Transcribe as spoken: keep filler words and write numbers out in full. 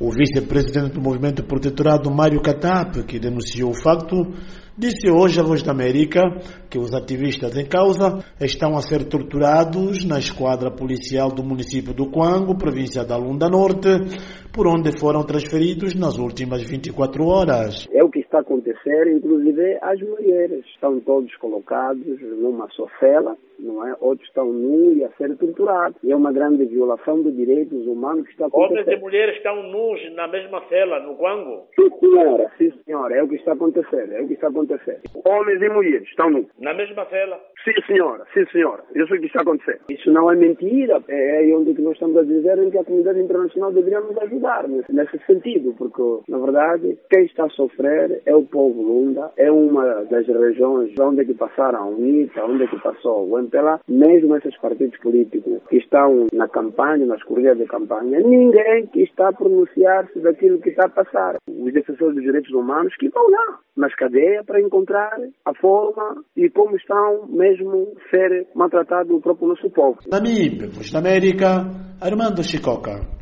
O vice-presidente do Movimento Protetorado, Mário Katap, que denunciou o facto, disse hoje à Voz da América que os ativistas em causa estão a ser torturados na esquadra policial do município do Cuango, província da Lunda Norte, por onde foram transferidos nas últimas vinte e quatro horas. É o que está a acontecer, inclusive as mulheres estão todos colocados numa só cela, não é? Outros estão nus e a ser torturados. E é uma grande violação de direitos humanos que está a acontecer. Homens e mulheres estão nus na mesma cela, no Cuango? Sim, senhora, sim, senhora, é o que está a acontecer, é o que está a acontecer. Homens e mulheres estão nus. Na mesma cela? Sim, senhora, sim, senhora, isso é o que está a acontecer. Isso não é mentira, é aí onde nós estamos a dizer em que a comunidade internacional deveria nos ajudar nesse, nesse sentido, porque, na verdade, quem está a sofrer é o povo Lunda, é uma das regiões onde é que passaram a UNITA, onde é que passou o M P L A, mesmo esses partidos políticos que estão na campanha, nas corridas de campanha, ninguém que está a pronunciar-se daquilo que está a passar. Os defensores dos direitos humanos que vão lá, nas cadeias, para encontrar a forma e como estão mesmo ser maltratados o próprio nosso povo. Da M I P, Voz da América, Armando Chicoca.